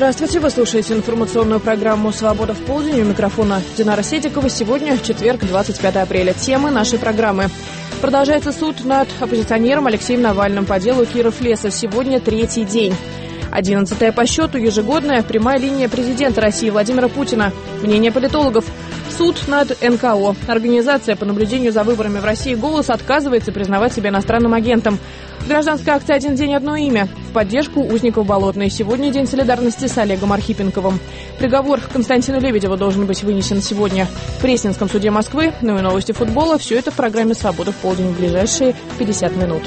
Здравствуйте, вы слушаете информационную программу «Свобода в полдень». У микрофона Динара Седикова. Сегодня четверг, 25 апреля. Темы нашей программы. Продолжается суд над оппозиционером Алексеем Навальным по делу Киров-Леса. Сегодня третий день. 11-я по счету ежегодная прямая линия президента России Владимира Путина. Мнение политологов. Суд над НКО. Организация по наблюдению за выборами в России «Голос» отказывается признавать себя иностранным агентом. Гражданская акция «Один день, одно имя» в поддержку узников Болотной. Сегодня день солидарности с Олегом Архипенковым. Приговор Константину Лебедеву должен быть вынесен сегодня в Пресненском суде Москвы. Ну и новости футбола. Все это в программе «Свобода в полдень» в ближайшие 50 минут.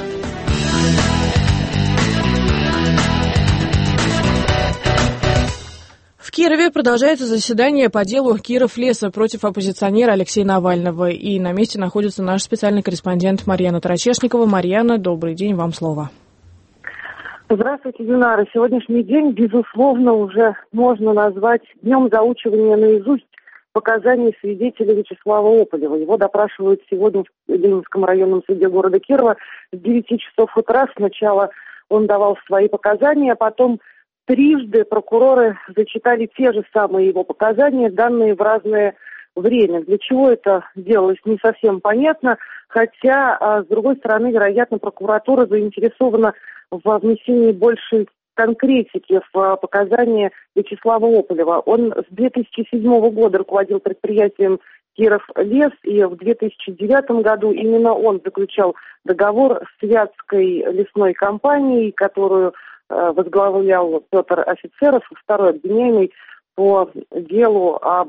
В Кирове продолжается заседание по делу Киров-Леса против оппозиционера Алексея Навального. И на месте находится наш специальный корреспондент Марьяна Тарачешникова. Марьяна, добрый день, вам слово. Здравствуйте, Динара. Сегодняшний день, безусловно, уже можно назвать днем заучивания наизусть показаний свидетеля Вячеслава Ополева. Его допрашивают сегодня в Ленинском районном суде города Кирова с 9 часов утра. Сначала он давал свои показания, а потом трижды прокуроры зачитали те же самые его показания, данные в разное время. Для чего это делалось, не совсем понятно, хотя, с другой стороны, вероятно, прокуратура заинтересована в внесении большей конкретики в показания Вячеслава Ополева. Он с 2007 года руководил предприятием Киров-Лес, и в 2009 году именно он заключал договор с Вятской лесной компанией, которую возглавлял Петр Офицеров, второй обвиняемый по делу об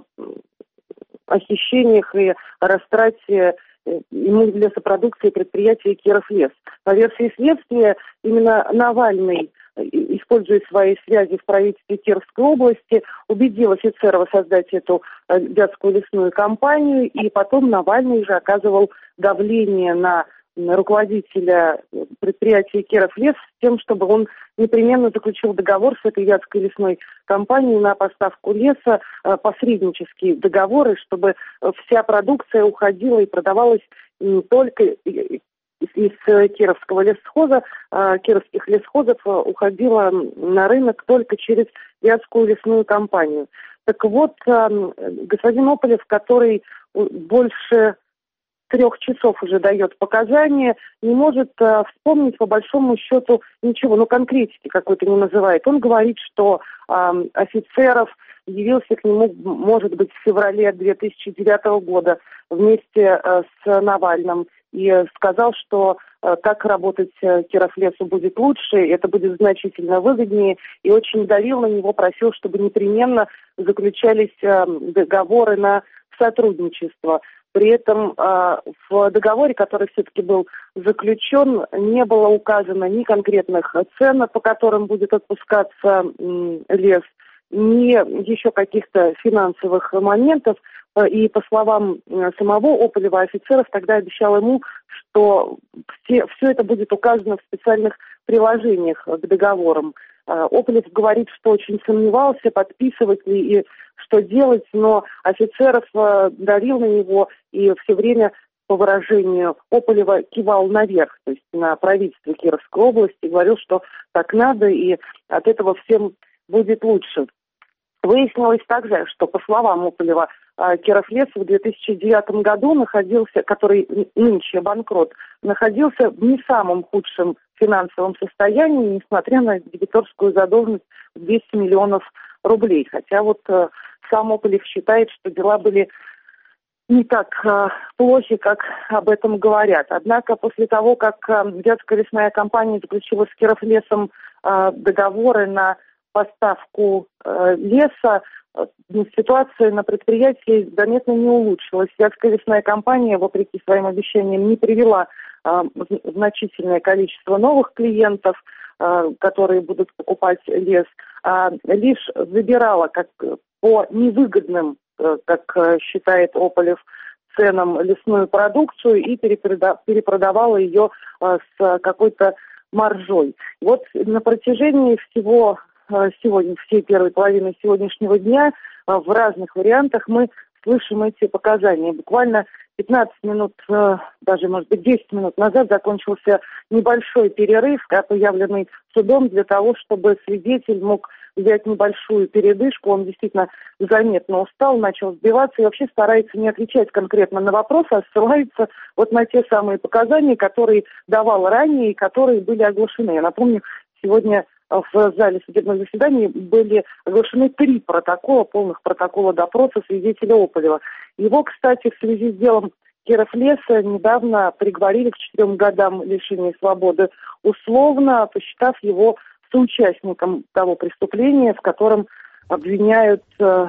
хищениях и растрате лесопродукции предприятия Киров-Лес. По версии следствия, именно Навальный, используя свои связи в правительстве Кировской области, убедил Офицерова создать эту Вятскую лесную компанию, и потом Навальный же оказывал давление на руководителя предприятия Киров-Лес с тем, чтобы он непременно заключил договор с этой Вятской лесной компанией на поставку леса, посреднические договоры, чтобы вся продукция уходила и продавалась не только из Кировского лесхоза, кировских лесхозов, уходила на рынок только через Вятскую лесную компанию. Так вот, господин Ополев, больше 3 часов уже дает показания, не может вспомнить по большому счету ничего, конкретики какой-то не называет. Он говорит, что Офицеров явился к нему, может быть, в феврале 2009 года вместе с Навальным и сказал, что как работать Киров-Лесу будет лучше, это будет значительно выгоднее, и очень давил на него, просил, чтобы непременно заключались договоры на сотрудничество. При этом в договоре, который все-таки был заключен, не было указано ни конкретных цен, по которым будет отпускаться лес, ни еще каких-то финансовых моментов. И по словам самого Ополева, Офицеров тогда обещал ему, что все это будет указано в специальных приложениях к договорам. Ополев говорит, что очень сомневался, подписывать ли и что делать, но Офицеров давил на него и все время, по выражению Ополева, кивал наверх, то есть на правительство Кировской области, говорил, что так надо, и от этого всем будет лучше. Выяснилось также, что, по словам Ополева, Киров-Лес в 2009 году который нынче банкрот, находился в не самом худшем финансовом состоянии, несмотря на дебиторскую задолженность в 200 миллионов рублей. Хотя сам Ополев считает, что дела были не так плохи, как об этом говорят. Однако после того, как Вятская лесная компания заключила с Киров-Лесом договоры на поставку леса, ситуация на предприятии заметно не улучшилась. Вятская лесная компания, вопреки своим обещаниям, не привела значительное количество новых клиентов, которые будут покупать лес, а лишь забирала по невыгодным, как считает Ополев, ценам лесную продукцию и перепродавала ее с какой-то маржой. На протяжении всей первой половины сегодняшнего дня в разных вариантах мы слышим эти показания. Буквально 15 минут, даже, может быть, 10 минут назад закончился небольшой перерыв, объявленный судом, для того, чтобы свидетель мог взять небольшую передышку. Он действительно заметно устал, начал сбиваться и вообще старается не отвечать конкретно на вопросы, а ссылается вот на те самые показания, которые давал ранее и которые были оглашены. Я напомню, сегодня в зале судебных заседаний были оглашены 3 протокола, полных протокола допроса свидетеля Ополева. Его, кстати, в связи с делом Кировлеса недавно приговорили к 4 годам лишения свободы условно, посчитав его соучастником того преступления, в котором обвиняют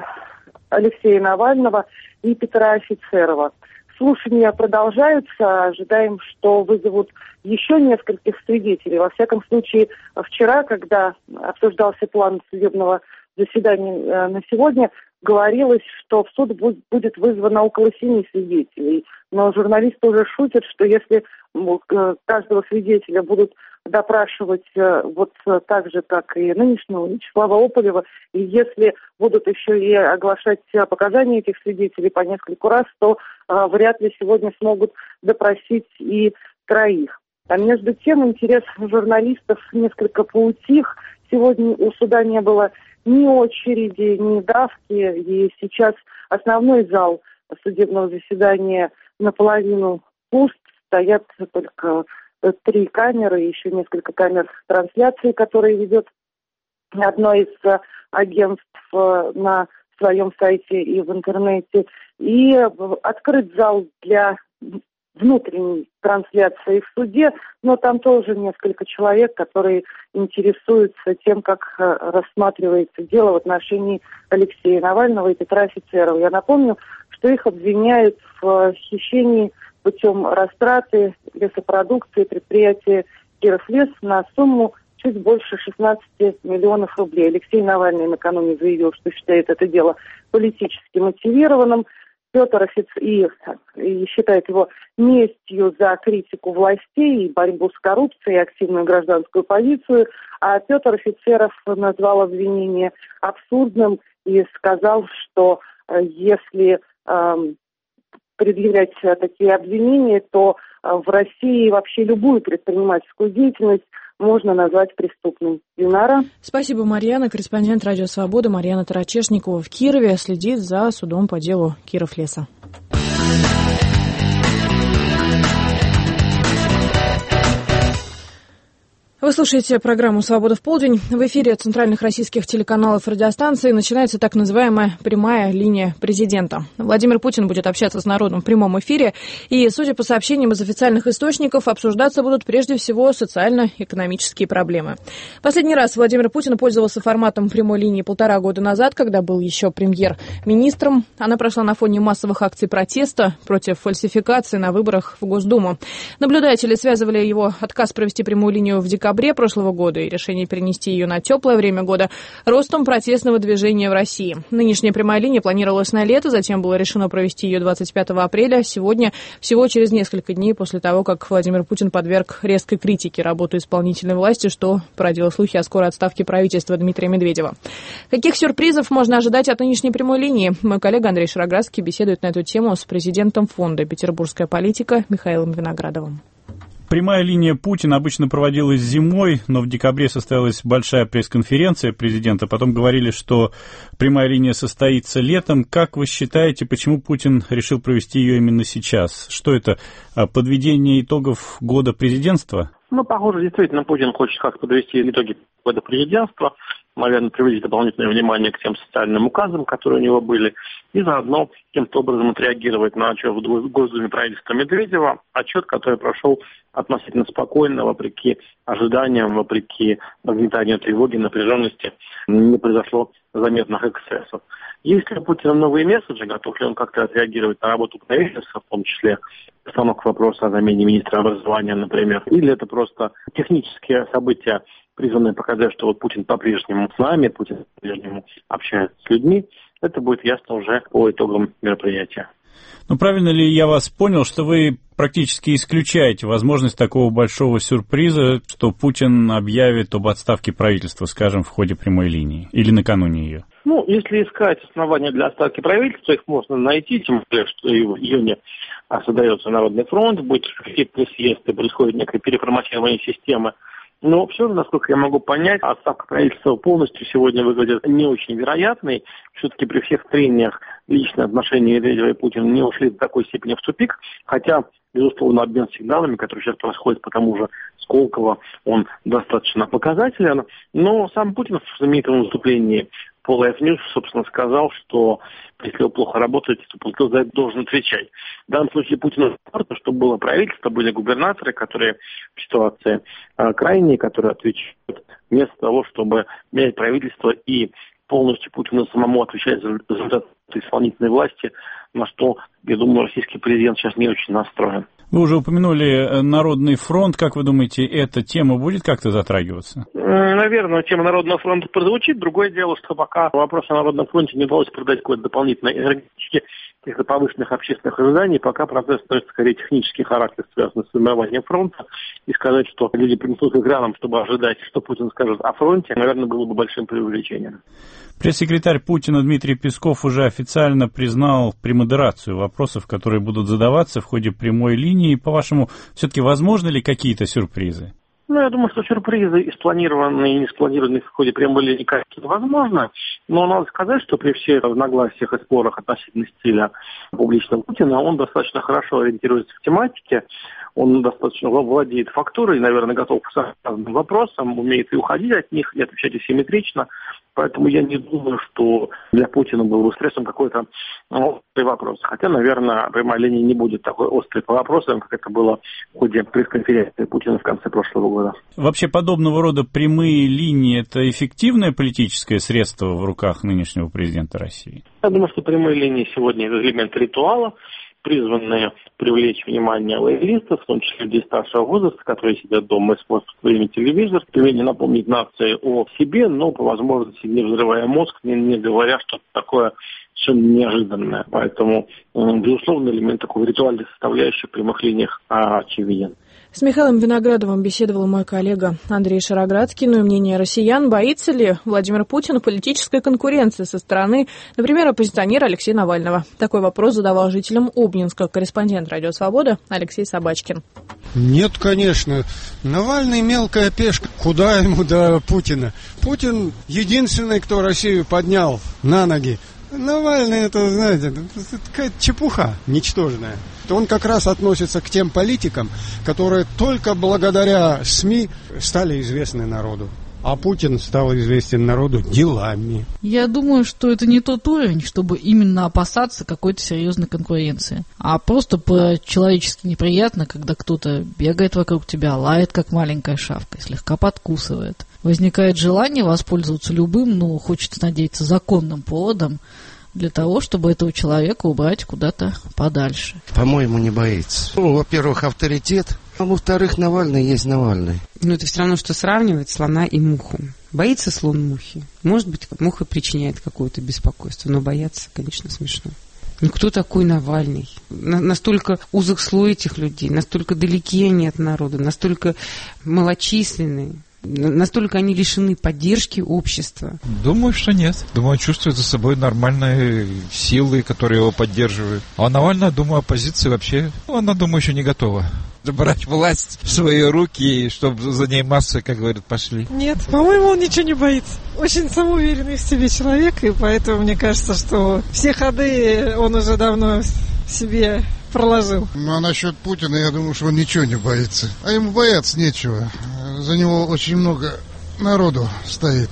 Алексея Навального и Петра Офицерова. Слушания продолжаются, ожидаем, что вызовут еще нескольких свидетелей. Во всяком случае, вчера, когда обсуждался план судебного заседания на сегодня, говорилось, что в суд будет вызвано около 7 свидетелей. Но журналисты уже шутят, что если каждого свидетеля будут допрашивать вот так же, как и нынешнего Вячеслава Ополева, и если будут еще и оглашать показания этих свидетелей по нескольку раз, то вряд ли сегодня смогут допросить и 3. А между тем интерес журналистов несколько поутих. Сегодня у суда не было ни очереди, ни давки, и сейчас основной зал судебного заседания наполовину пуст, стоят только 3 камеры, еще несколько камер трансляции, которые ведет одно из агентств на своем сайте и в интернете. И открыт зал для внутренней трансляции в суде, но там тоже несколько человек, которые интересуются тем, как рассматривается дело в отношении Алексея Навального и Петра Офицерова. Я напомню, что их обвиняют в хищении путем растраты лесопродукции предприятия «Кировлес» на сумму чуть больше 16 миллионов рублей. Алексей Навальный накануне заявил, что считает это дело политически мотивированным. Петр Офицеров и считает его местью за критику властей и борьбу с коррупцией и активную гражданскую позицию. А Петр Офицеров назвал обвинение абсурдным и сказал, что если предъявлять такие обвинения, то в России вообще любую предпринимательскую деятельность можно назвать преступной. Динара. Спасибо, Марьяна. Корреспондент «Радио Свобода» Марьяна Тарачешникова в Кирове следит за судом по делу Кировлеса. Вы слушаете программу «Свобода в полдень». В эфире центральных российских телеканалов и радиостанций начинается так называемая прямая линия президента. Владимир Путин будет общаться с народом в прямом эфире. И, судя по сообщениям из официальных источников, обсуждаться будут прежде всего социально-экономические проблемы. Последний раз Владимир Путин пользовался форматом прямой линии 1,5 года назад, когда был еще премьер-министром. Она прошла на фоне массовых акций протеста против фальсификации на выборах в Госдуму. Наблюдатели связывали его отказ провести прямую линию в декабре прошлого года и решение перенести ее на теплое время года ростом протестного движения в России. Нынешняя прямая линия планировалась на лето, затем было решено провести ее 25 апреля. Сегодня, всего через несколько дней после того, как Владимир Путин подверг резкой критике работу исполнительной власти, что породило слухи о скорой отставке правительства Дмитрия Медведева. Каких сюрпризов можно ожидать от нынешней прямой линии? Мой коллега Андрей Шароградский беседует на эту тему с президентом фонда «Петербургская политика» Михаилом Виноградовым. Прямая линия Путина обычно проводилась зимой, но в декабре состоялась большая пресс-конференция президента. Потом говорили, что прямая линия состоится летом. Как вы считаете, почему Путин решил провести ее именно сейчас? Что это, подведение итогов года президентства? Похоже, действительно, Путин хочет как-то подвести итоги года президентства, наверное, привлечь дополнительное внимание к тем социальным указам, которые у него были, и заодно каким-то образом отреагировать на отчет в Госдуме правительства Медведева, отчет, который прошел относительно спокойно, вопреки ожиданиям, вопреки нагнетанию тревоги, напряженности, не произошло заметных эксцессов. Есть ли у Путина новые месседжи, готов ли он как-то отреагировать на работу правительства, в том числе постановка вопроса о замене министра образования, например, или это просто технические события, призванные показать, что вот Путин по-прежнему с нами, Путин по-прежнему общается с людьми, это будет ясно уже по итогам мероприятия. Правильно ли я вас понял, что вы практически исключаете возможность такого большого сюрприза, что Путин объявит об отставке правительства, скажем, в ходе прямой линии или накануне ее? Если искать основания для отставки правительства, их можно найти, тем более, что и в июне создается Народный фронт, будет какие-то съезды, происходит некое переформатирование системы Но все же, насколько я могу понять, отставка правительства полностью сегодня выглядит не очень вероятной. Все-таки при всех трениях личные отношения Медведева и Путина не ушли до такой степени в тупик, хотя, безусловно, обмен сигналами, который сейчас происходит по тому же Сколково, он достаточно показателен. Но сам Путин в знаменитом выступлении по Life News, собственно, сказал, что если вы плохо работаете, то Путин за это должен отвечать. В данном случае Путину important, чтобы было правительство, были губернаторы, которые в ситуации крайней, которые отвечают вместо того, чтобы менять правительство и полностью Путину самому отвечать за результаты исполнительной власти, на что, я думаю, российский президент сейчас не очень настроен. Вы уже упомянули Народный фронт. Как вы думаете, эта тема будет как-то затрагиваться? Наверное, тема Народного фронта прозвучит. Другое дело, что пока вопрос о Народном фронте не удалось придать какой-то дополнительной энергетики, каких-то повышенных общественных ожиданий, пока процесс носит скорее технический характер, связанный с формированием фронта. И сказать, что люди принесут экранам, чтобы ожидать, что Путин скажет о фронте, наверное, было бы большим преувеличением. Пресс-секретарь Путина Дмитрий Песков уже официально признал премодерацию вопросов, которые будут задаваться в ходе прямой линии. По-вашему, все-таки возможны ли какие-то сюрпризы? Я думаю, что сюрпризы и спланированные, и не спланированные в ходе прямой линии какие-то возможно. Но надо сказать, что при всех разногласиях и спорах относительно стиля публичного Путина, он достаточно хорошо ориентируется в тематике. Он достаточно владеет фактурой, наверное, готов к разным вопросам, умеет и уходить от них, и отвечать асимметрично. Поэтому я не думаю, что для Путина был бы стрессом какой-то острый вопрос. Хотя, наверное, прямая линия не будет такой острой по вопросам, как это было в ходе пресс-конференции Путина в конце прошлого года. Вообще подобного рода прямые линии – это эффективное политическое средство в руках нынешнего президента России? Я думаю, что прямые линии сегодня – это элемент ритуала, призванные привлечь внимание лоялистов, в том числе людей старшего возраста, которые сидят дома и смотрят в время телевизор, стремление напомнить нации о себе, но по возможности не взрывая мозг, не говоря что-то такое совершенно неожиданное. Поэтому, безусловно, элемент такой ритуальной составляющей в прямых линиях очевиден. С Михаилом Виноградовым беседовал мой коллега Андрей Шароградский. Ну и мнение россиян. Боится ли Владимир Путин политической конкуренции со стороны, например, оппозиционера Алексея Навального? Такой вопрос задавал жителям Обнинска корреспондент «Радио Свобода» Алексей Собачкин. Нет, конечно. Навальный мелкая пешка. Куда ему до Путина? Путин единственный, кто Россию поднял на ноги. Навальный, это, знаете, это какая-то чепуха ничтожная. Он как раз относится к тем политикам, которые только благодаря СМИ стали известны народу. А Путин стал известен народу делами. Я думаю, что это не тот уровень, чтобы именно опасаться какой-то серьезной конкуренции. А просто по-человечески неприятно, когда кто-то бегает вокруг тебя, лает, как маленькая шавка, и слегка подкусывает. Возникает желание воспользоваться любым, хочется надеяться, законным поводом, для того, чтобы этого человека убрать куда-то подальше. По-моему, не боится. Во-первых, авторитет, а во-вторых, Навальный есть Навальный. Это все равно, что сравнивать слона и муху. Боится слон мухи? Может быть, муха причиняет какое-то беспокойство, но бояться, конечно, смешно. Кто такой Навальный? Настолько узок слой этих людей, настолько далеки они от народа, настолько малочисленные. Настолько они лишены поддержки общества? Думаю, что нет. Думаю, он чувствует за собой нормальные силы, которые его поддерживают. А Навальный, думаю, оппозиция вообще, она, думаю, еще не готова брать власть в свои руки, и чтобы за ней массы, как говорят, пошли. Нет, по-моему, он ничего не боится. Очень самоуверенный в себе человек, и поэтому мне кажется, что все ходы он уже давно себе проложил. А насчет Путина, я думаю, что он ничего не боится. А ему бояться нечего. За него очень много народу стоит.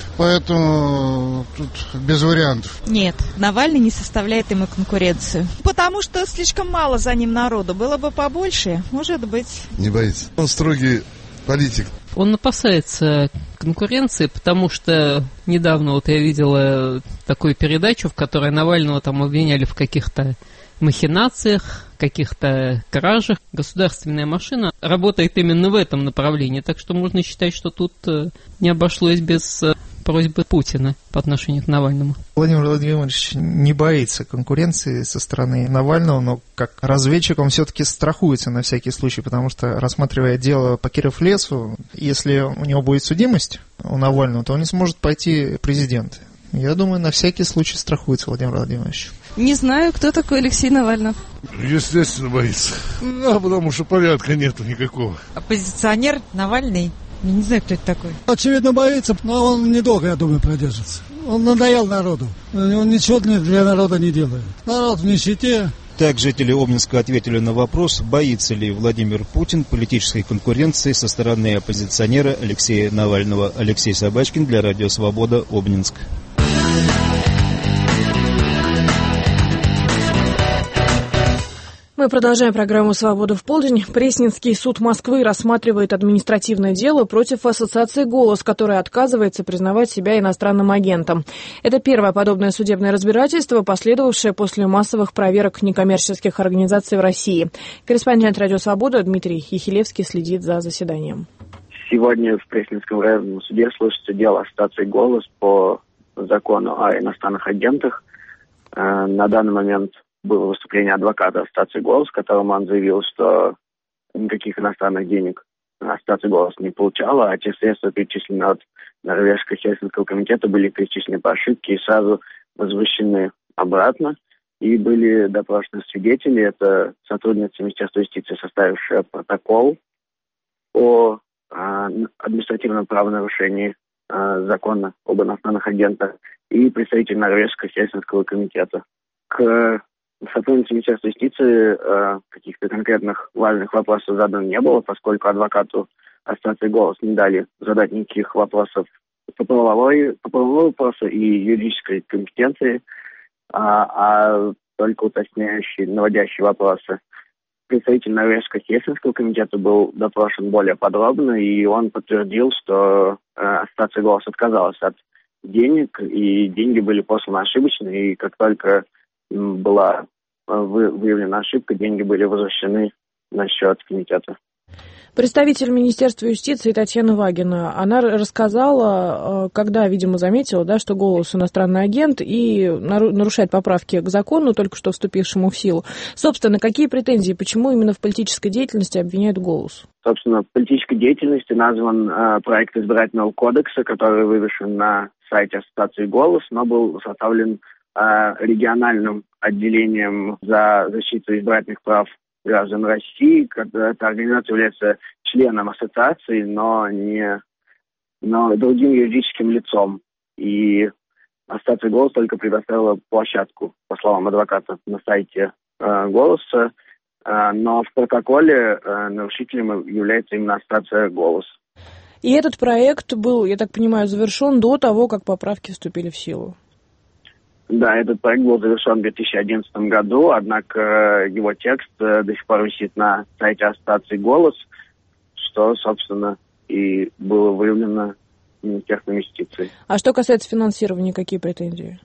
Поэтому тут без вариантов. Нет, Навальный не составляет ему конкуренцию. Потому что слишком мало за ним народу. Было бы побольше, может быть. Не боится. Он строгий политик. Он опасается конкуренции, потому что недавно я видела такую передачу, в которой Навального там обвиняли в каких-то махинациях, каких-то кражах. Государственная машина работает именно в этом направлении, так что можно считать, что тут не обошлось без просьбы Путина по отношению к Навальному. Владимир Владимирович не боится конкуренции со стороны Навального, но как разведчик он все-таки страхуется на всякий случай, потому что, рассматривая дело по Киров-Лесу, если у него будет судимость у Навального, то он не сможет пойти президент. Я думаю, на всякий случай страхуется Владимир Владимирович. Не знаю, кто такой Алексей Навальный. Естественно, боится. Потому что порядка нету никакого. Оппозиционер Навальный Я не знаю, кто это такой. Очевидно, боится, но он недолго, я думаю, продержится. Он надоел народу. Он ничего для народа не делает. Народ в нищете. Так жители Обнинска ответили на вопрос, боится ли Владимир Путин политической конкуренции со стороны оппозиционера Алексея Навального. Алексей Собачкин для Радио Свобода, Обнинск. Мы продолжаем программу «Свобода в полдень». Пресненский суд Москвы рассматривает административное дело против ассоциации «Голос», которая отказывается признавать себя иностранным агентом. Это первое подобное судебное разбирательство, последовавшее после массовых проверок некоммерческих организаций в России. Корреспондент «Радио Свобода» Дмитрий Ехилевский следит за заседанием. Сегодня в Пресненском районном суде слышится дело ассоциации «Голос» по закону о иностранных агентах. На данный момент было выступление адвоката ассоциации «Голос», в котором он заявил, что никаких иностранных денег ассоциация «Голос» не получала, а те средства, перечисленные от Норвежского Хельсинского комитета, были перечислены по ошибке и сразу возвращены обратно. И были допрошены свидетели. Это сотрудница Министерства юстиции, составившая протокол о административном правонарушении закона об иностранных агентах, и представитель Норвежского Хельсинского комитета. К сотруднице Министерства юстиции каких-то конкретных важных вопросов задано не было, поскольку адвокату ассоциации «Голос» не дали задать никаких вопросов по правовому вопросу и юридической компетенции, а только уточняющие, наводящие вопросы. Представитель Норвежского Хельсинского комитета был допрошен более подробно, и он подтвердил, что ассоциация «Голос» отказалась от денег, и деньги были посланы ошибочно, и как только была выявлена ошибка, деньги были возвращены на счет комитета. Представитель Министерства юстиции Татьяна Вагина, она рассказала, когда, видимо, заметила, да, что «Голос» иностранный агент и нарушает поправки к закону, только что вступившему в силу. Собственно, какие претензии, почему именно в политической деятельности обвиняют «Голос»? Собственно, в политической деятельности назван проект избирательного кодекса, который вывешен на сайте ассоциации «Голос», но был составлен региональным отделением за защиту избирательных прав граждан России. Эта организация является членом ассоциации, но другим юридическим лицом. И ассоциация «Голос» только предоставила площадку, по словам адвоката, на сайте «Голоса», но в протоколе нарушителем является именно ассоциация «Голос». И этот проект был, я так понимаю, завершен до того, как поправки вступили в силу. Да, этот проект был завершен в 2011 году, однако его текст до сих пор висит на сайте ассоциации «Голос», что, собственно, и было выявлено Министерством юстиции. А что касается финансирования, какие претензии?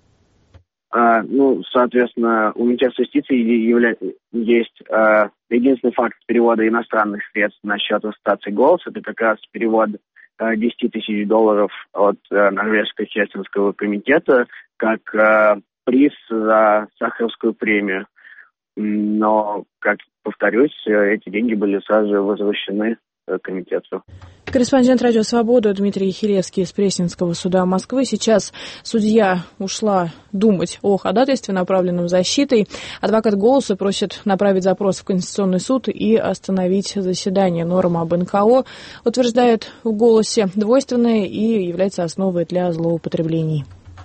Соответственно, у Министерства юстиции есть единственный факт перевода иностранных средств на счет ассоциации «Голос». Это как раз перевод $10 тысяч от Норвежского Хельсинского комитета как приз за Сахаровскую премию. Но, как повторюсь, эти деньги были сразу же возвращены комитету. Корреспондент «Радио Свобода» Дмитрий Ехилевский из Пресненского суда Москвы. Сейчас судья ушла думать о ходатайстве, направленном защитой. Адвокат «Голоса» просит направить запрос в Конституционный суд и остановить заседание. Норма об НКО, утверждает в «Голосе», двойственная и является основой для злоупотреблений.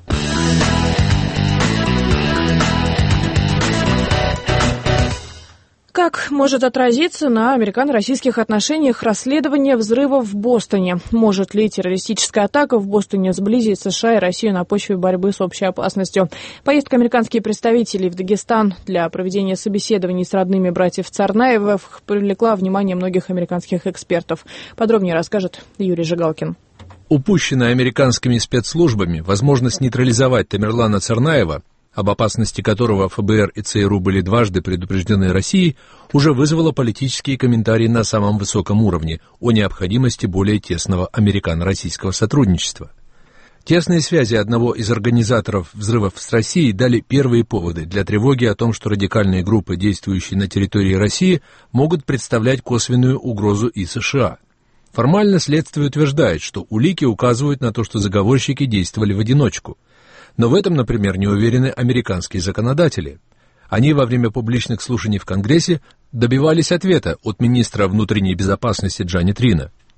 Как может отразиться на американо-российских отношениях расследование взрыва в Бостоне? Может ли террористическая атака в Бостоне сблизить США и Россию на почве борьбы с общей опасностью? Поездка американских представителей в Дагестан для проведения собеседований с родными братьев Царнаевых привлекла внимание многих американских экспертов. Подробнее расскажет Юрий Жигалкин. Упущенная американскими спецслужбами возможность нейтрализовать Тамерлана Царнаева, об опасности которого ФБР и ЦРУ были дважды предупреждены Россией, уже вызвала политические комментарии на самом высоком уровне о необходимости более тесного американо-российского сотрудничества. Тесные связи одного из организаторов взрывов с Россией дали первые поводы для тревоги о том, что радикальные группы, действующие на территории России, могут представлять косвенную угрозу и США. Формально следствие утверждает, что улики указывают на то, что заговорщики действовали в одиночку. Но в этом, например, не уверены американские законодатели. Они во время публичных слушаний в Конгрессе добивались ответа от министра внутренней безопасности Джанет Рина.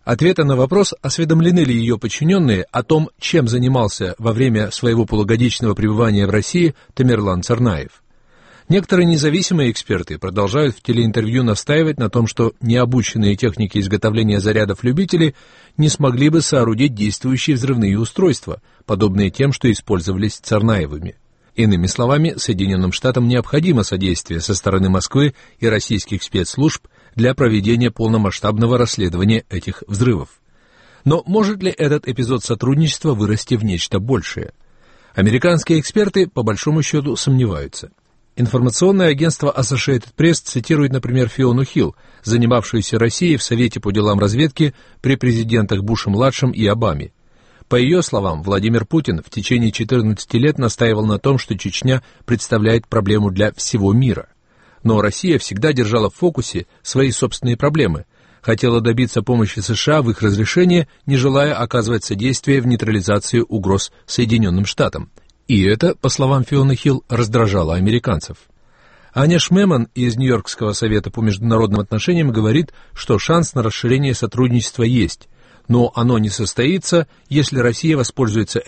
Ответа на вопрос, осведомлены ли ее подчиненные о том, чем занимался во время своего полугодичного пребывания в России Тамерлан Царнаев. Некоторые независимые эксперты продолжают в телеинтервью настаивать на том, что необученные техники изготовления зарядов любители не смогли бы соорудить действующие взрывные устройства, подобные тем, что использовались Царнаевыми. Иными словами, Соединенным Штатам необходимо содействие со стороны Москвы и российских спецслужб для проведения полномасштабного расследования этих взрывов. Но может ли этот эпизод сотрудничества вырасти в нечто большее? Американские эксперты, по большому счету, сомневаются. Информационное агентство Associated Press цитирует, например, Фиону Хилл, занимавшуюся Россией в Совете по делам разведки при президентах Буше-младшем и Обаме. По ее словам, Владимир Путин в течение 14 лет настаивал на том, что Чечня представляет проблему для всего мира. Но Россия всегда держала в фокусе свои собственные проблемы, хотела добиться помощи США в их разрешении, не желая оказывать содействие в нейтрализации угроз Соединенным Штатам. И это, по словам Фионы Хилл, раздражало американцев. Аня Шмеман из Нью-Йоркского совета по международным отношениям говорит, что шанс на расширение сотрудничества есть, но оно не состоится, если Россия воспользуется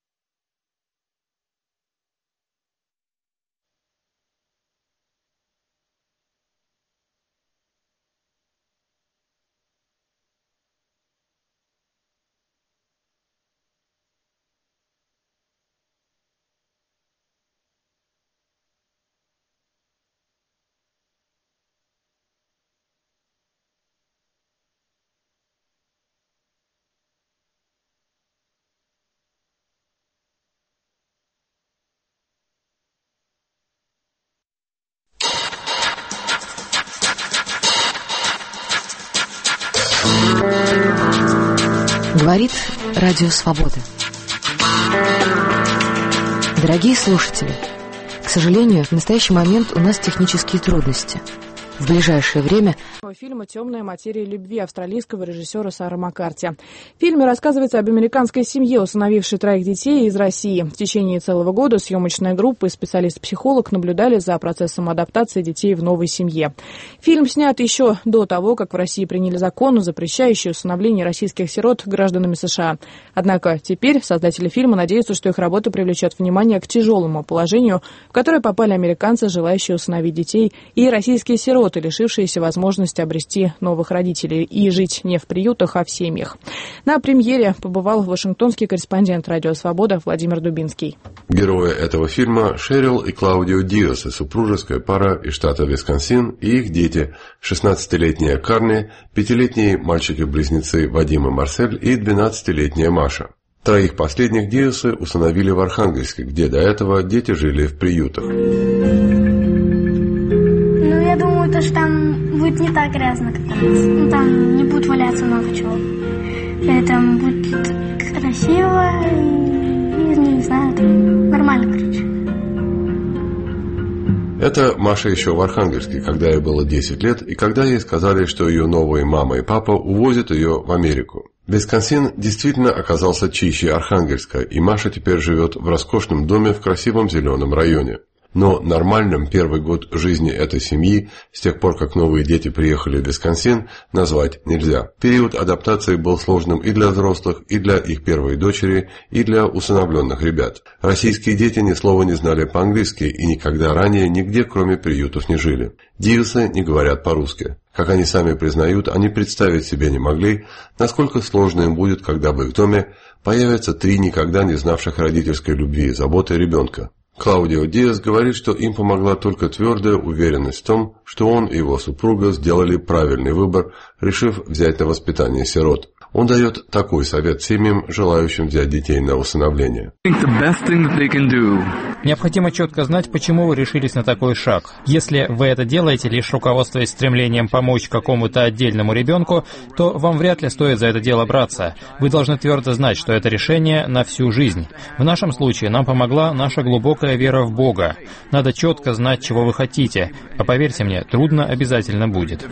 Говорит Радио Свобода. Дорогие слушатели, к сожалению, в настоящий момент у нас технические трудности. В ближайшее время фильма «Темная материя любви» австралийского режиссера Сары Маккарти. В фильме рассказывается об американской семье, усыновившей 3 детей из России. В течение целого года съемочная группа и специалист-психолог наблюдали за процессом адаптации детей в новой семье. Фильм снят еще до того, как в России приняли закон, запрещающий усыновление российских сирот гражданами США. Однако теперь создатели фильма надеются, что их работа привлечет внимание к тяжелому положению, в которое попали американцы, желающие усыновить детей, и российские сироты, лишившиеся возможности обрести новых родителей и жить не в приютах, а в семьях. На премьере побывал вашингтонский корреспондент «Радио Свобода» Владимир Дубинский. Герои этого фильма — Шерил и Клаудио Диасы, супружеская пара из штата Висконсин, и их дети — 16-летняя Карни, 5-летние мальчики-близнецы Вадим и Марсель и 12-летняя Маша. 3 последних Диасы усыновили в Архангельске, где до этого дети жили в приютах. Я думаю, то, что там будет не так грязно, как у нас. Там не будет валяться много чего. Там будет красиво и, не знаю, там нормально, короче. Это Маша еще в Архангельске, когда ей было 10 лет, и когда ей сказали, что ее новые мама и папа увозят ее в Америку. Висконсин действительно оказался чище Архангельска, и Маша теперь живет в роскошном доме в красивом зеленом районе. Но нормальным первый год жизни этой семьи, с тех пор, как новые дети приехали в Висконсин, назвать нельзя. Период адаптации был сложным и для взрослых, и для их первой дочери, и для усыновленных ребят. Российские дети ни слова не знали по-английски и никогда ранее нигде, кроме приютов, не жили. Диасы не говорят по-русски. Как они сами признают, они представить себе не могли, насколько сложно им будет, когда в их доме появятся 3 никогда не знавших родительской любви и заботы ребенка. Клаудио Диас говорит, что им помогла только твердая уверенность в том, что он и его супруга сделали правильный выбор, решив взять на воспитание сирот. Он дает такой совет семьям, желающим взять детей на усыновление. Необходимо четко знать, почему вы решились на такой шаг. Если вы это делаете, лишь руководствуясь стремлением помочь какому-то отдельному ребенку, то вам вряд ли стоит за это дело браться. Вы должны твердо знать, что это решение на всю жизнь. В нашем случае нам помогла наша глубокая глубокая вера в Бога. Надо четко знать, чего вы хотите. А поверьте мне, трудно обязательно будет.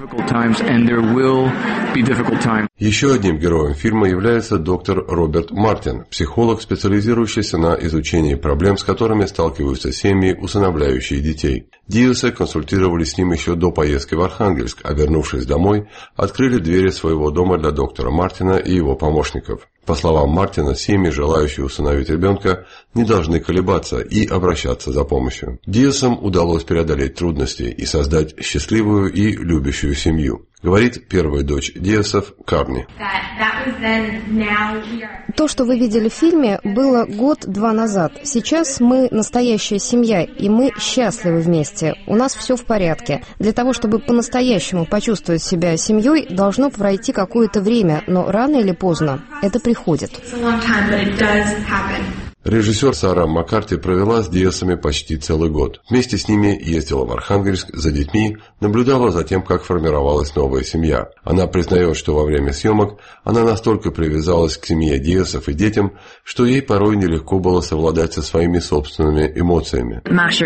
Еще одним героем фильма является доктор Роберт Мартин, психолог, специализирующийся на изучении проблем, с которыми сталкиваются семьи, усыновляющие детей. Диасы консультировались с ним еще до поездки в Архангельск, а вернувшись домой, открыли двери своего дома для доктора Мартина и его помощников. По словам Мартина, семьи, желающие усыновить ребенка, не должны колебаться и обращаться за помощью. Диасам удалось преодолеть трудности и создать счастливую и любящую семью, говорит первая дочь Диасов Карни. То, что вы видели в фильме, было год-два назад. Сейчас мы настоящая семья, и мы счастливы вместе. У нас все в порядке. Для того, чтобы по-настоящему почувствовать себя семьей, должно пройти какое-то время, но рано или поздно это приходит. Режиссер Сара Маккарти провела с Диасами почти целый год. Вместе с ними ездила в Архангельск за детьми, наблюдала за тем, как формировалась новая семья. Она признает, что во время съемок она настолько привязалась к семье Диасов и детям, что ей порой нелегко было совладать со своими собственными эмоциями.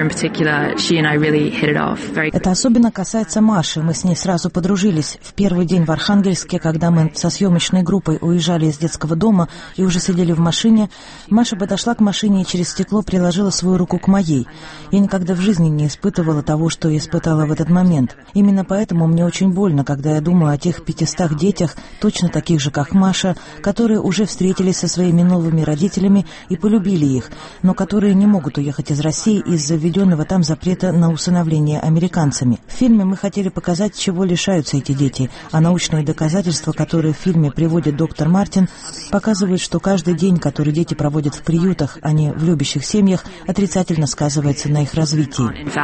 Это особенно касается Маши. Мы с ней сразу подружились. В первый день в Архангельске, когда мы со съемочной группой уезжали из детского дома и уже сидели в машине, Маша подошла к машине и через стекло приложила свою руку к моей. Я никогда в жизни не испытывала того, что я испытала в этот момент. Именно поэтому мне очень больно, когда я думаю о тех 500 детях, точно таких же, как Маша, которые уже встретились со своими новыми родителями и полюбили их, но которые не могут уехать из России из-за введенного там запрета на усыновление американцами. В фильме мы хотели показать, чего лишаются эти дети, а научные доказательства, которые в фильме приводит доктор Мартин, показывают, что каждый день, который дети проводят в приютах, а не в любящих семьях, отрицательно сказывается на их развитии.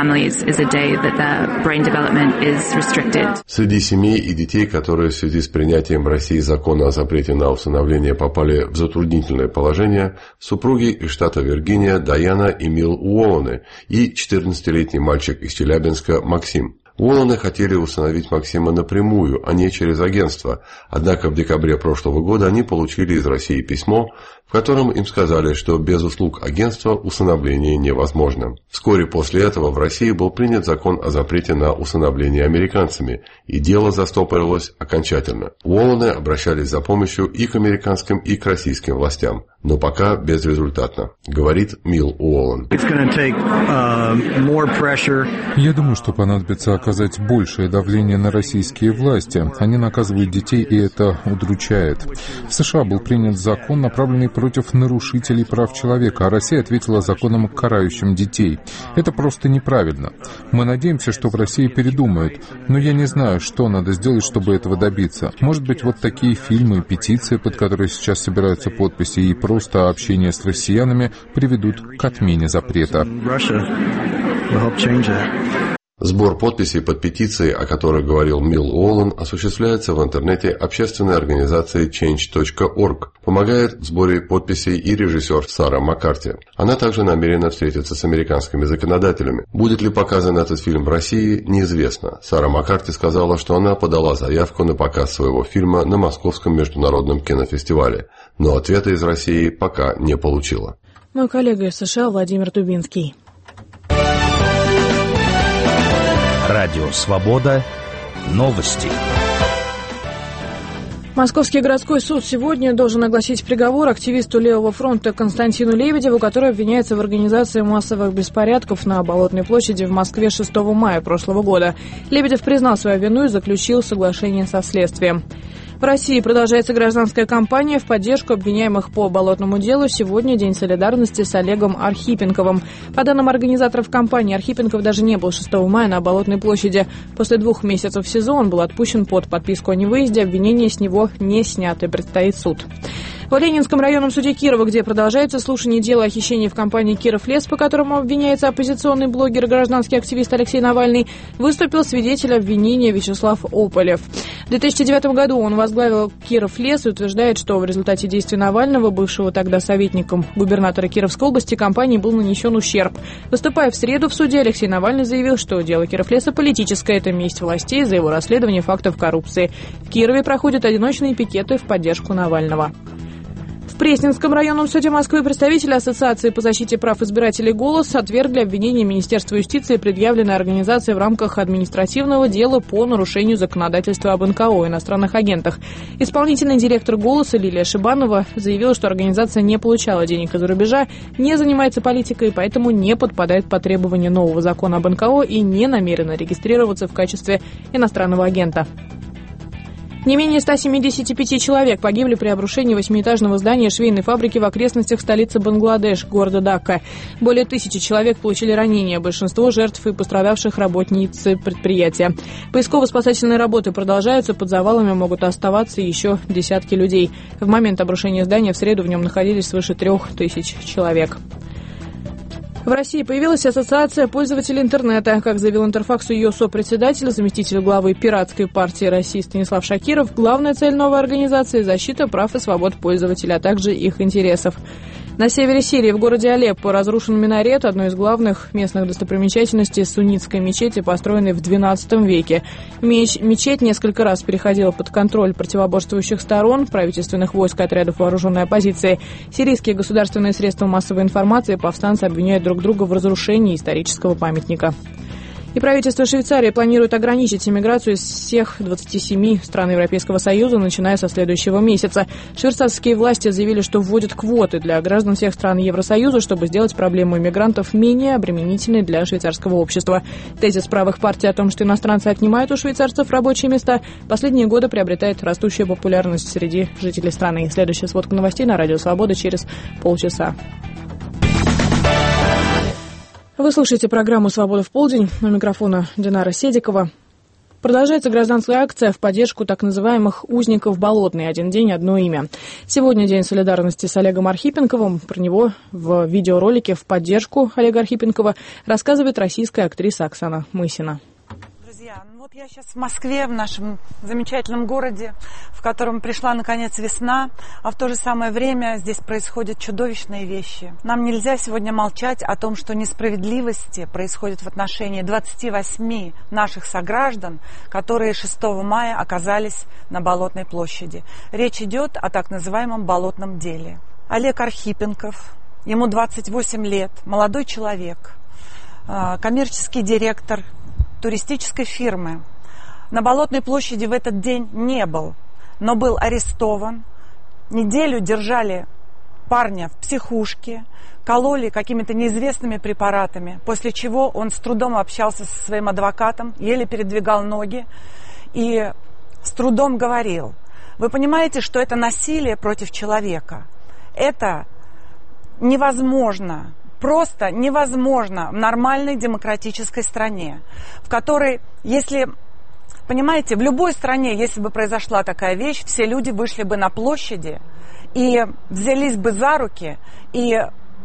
Среди семей и детей, которые в связи с принятием в России закона о запрете на усыновление попали в затруднительное положение, супруги из штата Виргиния Даяна и Мил Уолланы и 14-летний мальчик из Челябинска Максим. Уолланы хотели усыновить Максима напрямую, а не через агентство, однако в декабре прошлого года они получили из России письмо, в котором им сказали, что без услуг агентства усыновление невозможно. Вскоре после этого в России был принят закон о запрете на усыновление американцами, и дело застопорилось окончательно. Уолланы обращались за помощью и к американским, и к российским властям, но пока безрезультатно, говорит Мил Уоллан. Я думаю, что понадобится оказать большее давление на российские власти. Они наказывают детей, и это удручает. В США был принят закон, направленный против нарушителей прав человека, а Россия ответила законом, карающим детей. Это просто неправильно. Мы надеемся, что в России передумают, но я не знаю, что надо сделать, чтобы этого добиться. Может быть, вот такие фильмы, петиции, под которые сейчас собираются подписи, и просто общение с россиянами приведут к отмене запрета. Сбор подписей под петицией, о которой говорил Мил Уоллан, осуществляется в интернете общественной организации Change.org. Помогает в сборе подписей и режиссер Сара Маккарти. Она также намерена встретиться с американскими законодателями. Будет ли показан этот фильм в России, неизвестно. Сара Маккарти сказала, что она подала заявку на показ своего фильма на Московском международном кинофестивале, но ответа из России пока не получила. Мой коллега из США Владимир Дубинский. Радио «Свобода». Новости. Московский городской суд сегодня должен огласить приговор активисту Левого фронта Константину Лебедеву, который обвиняется в организации массовых беспорядков на Болотной площади в Москве 6 мая прошлого года. Лебедев признал свою вину и заключил соглашение со следствием. В России продолжается гражданская кампания в поддержку обвиняемых по болотному делу. Сегодня День солидарности с Олегом Архипенковым. По данным организаторов кампании, Архипенков даже не был 6 мая на Болотной площади. После 2 месяцев СИЗО он был отпущен под подписку о невыезде. Обвинения с него не сняты. Предстоит суд. В Ленинском районном суде Кирова, где продолжается слушание дела о хищении в компании «Кировлес», по которому обвиняется оппозиционный блогер и гражданский активист Алексей Навальный, выступил свидетель обвинения Вячеслав Ополев. В 2009 году он возглавил «Кировлес» и утверждает, что в результате действий Навального, бывшего тогда советником губернатора Кировской области, компании был нанесен ущерб. Выступая в среду в суде, Алексей Навальный заявил, что дело «Кировлеса» политическое, это месть властей за его расследование фактов коррупции. В Кирове проходят одиночные пикеты в поддержку Навального. В Пресненском районном суде Москвы представители Ассоциации по защите прав избирателей «Голос» отвергли обвинение Министерства юстиции, предъявленное организацией в рамках административного дела по нарушению законодательства об НКО, иностранных агентах. Исполнительный директор «Голоса» Лилия Шибанова заявила, что организация не получала денег из-за рубежа, не занимается политикой, поэтому не подпадает под требования нового закона об НКО и не намерена регистрироваться в качестве иностранного агента. Не менее 175 человек погибли при обрушении 8-этажного здания швейной фабрики в окрестностях столицы Бангладеш, города Дакка. Более 1000 человек получили ранения, большинство жертв и пострадавших работницы предприятия. Поисково-спасательные работы продолжаются, под завалами могут оставаться еще десятки людей. В момент обрушения здания в среду в нем находились свыше 3000 человек. В России появилась ассоциация пользователей интернета. Как заявил Интерфаксу ее сопредседатель, заместитель главы Пиратской партии России Станислав Шакиров, главная цель новой организации – защита прав и свобод пользователей, а также их интересов. На севере Сирии, в городе Алеппо, разрушен минарет, одной из главных местных достопримечательностей суннитской мечети, построенной в XII веке. Мечеть несколько раз переходила под контроль противоборствующих сторон, правительственных войск и отрядов вооруженной оппозиции. Сирийские государственные средства массовой информации повстанцы обвиняют друг друга в разрушении исторического памятника. И правительство Швейцарии планирует ограничить иммиграцию из всех 27 стран Европейского Союза, начиная со следующего месяца. Швейцарские власти заявили, что вводят квоты для граждан всех стран Евросоюза, чтобы сделать проблему иммигрантов менее обременительной для швейцарского общества. Тезис правых партий о том, что иностранцы отнимают у швейцарцев рабочие места, последние годы приобретает растущую популярность среди жителей страны. Следующая сводка новостей на Радио Свобода через полчаса. Вы слушаете программу «Свобода в полдень». У микрофона Динара Седикова. Продолжается гражданская акция в поддержку так называемых узников Болотной. Один день, одно имя. Сегодня день солидарности с Олегом Архипенковым. Про него в видеоролике в поддержку Олега Архипенкова рассказывает российская актриса Оксана Мысина. Вот я сейчас в Москве, в нашем замечательном городе, в котором пришла наконец весна, а в то же самое время здесь происходят чудовищные вещи. Нам нельзя сегодня молчать о том, что несправедливости происходят в отношении 28 наших сограждан, которые 6 мая оказались на Болотной площади. Речь идет о так называемом болотном деле. Олег Архипенков, ему 28 лет, молодой человек, коммерческий директор туристической фирмы. На Болотной площади в этот день не был, но был арестован. Неделю держали парня в психушке, кололи какими-то неизвестными препаратами, после чего он с трудом общался со своим адвокатом, еле передвигал ноги и с трудом говорил: вы понимаете, что это насилие против человека? Это невозможно. Просто невозможно в нормальной демократической стране, в которой, если, понимаете, в любой стране, если бы произошла такая вещь, все люди вышли бы на площади и взялись бы за руки, и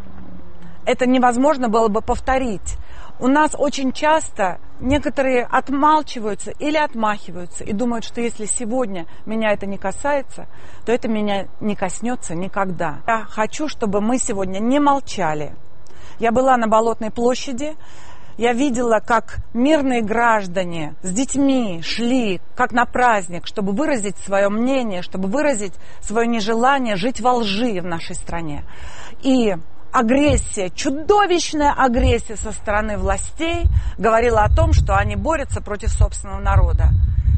это невозможно было бы повторить. У нас очень часто некоторые отмалчиваются или отмахиваются и думают, что если сегодня меня это не касается, то это меня не коснется никогда. Я хочу, чтобы мы сегодня не молчали. Я была на Болотной площади, я видела, как мирные граждане с детьми шли, как на праздник, чтобы выразить свое мнение, чтобы выразить свое нежелание жить во лжи в нашей стране. И агрессия, чудовищная агрессия со стороны властей говорила о том, что они борются против собственного народа.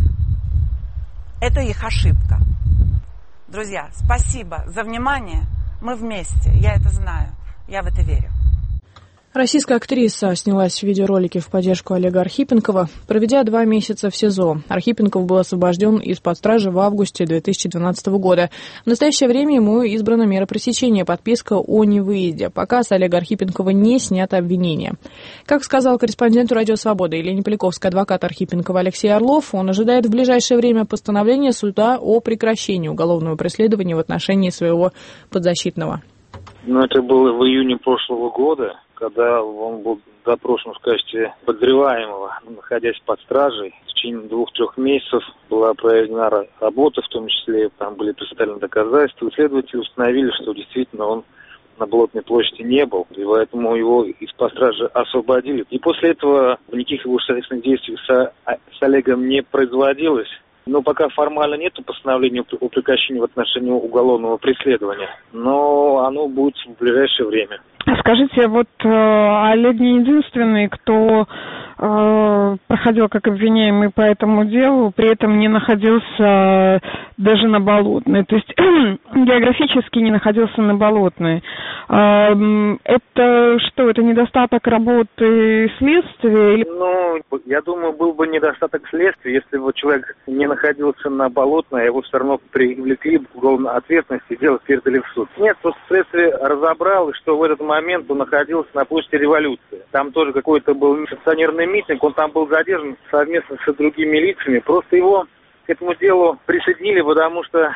Это их ошибка. Друзья, спасибо за внимание. Мы вместе, я это знаю, я в это верю. Российская актриса снялась в видеоролике в поддержку Олега Архипенкова. Проведя 2 месяца в СИЗО, Архипенков был освобожден из-под стражи в августе 2012 года. В настоящее время ему избрана мера пресечения, подписка о невыезде. Пока с Олега Архипенкова не снято обвинение. Как сказал корреспонденту «Радио Свобода» Елене Поляковской адвокат Архипенкова Алексей Орлов, он ожидает в ближайшее время постановления суда о прекращении уголовного преследования в отношении своего подзащитного. Это было в июне прошлого года, когда он был допрошен в качестве подозреваемого, находясь под стражей. В течение 2-3 месяцев была проведена работа, в том числе там были представлены доказательства. Следователи установили, что действительно он на Болотной площади не был, и поэтому его из-под стражи освободили. И после этого никаких его следственных действий с Олегом не производилось. Но пока формально нет постановления о прекращении в отношении уголовного преследования. Но оно будет в ближайшее время. Скажите, вот Олег не единственный, кто проходил как обвиняемый по этому делу, при этом не находился даже на Болотной, то есть географически не находился на Болотной. Это что, это недостаток работы следствия? Ну, я думаю, был бы недостаток следствия, если бы человек не находился на Болотной, его все равно привлекли к уголовной ответственности и дело передали в суд. Нет, просто следствие разобралось, что в этот момент он находился на площади Революции. Там тоже какой-то был несанкционированный митинг, он там был задержан совместно с другими лицами. Просто его к этому делу присоединили, потому что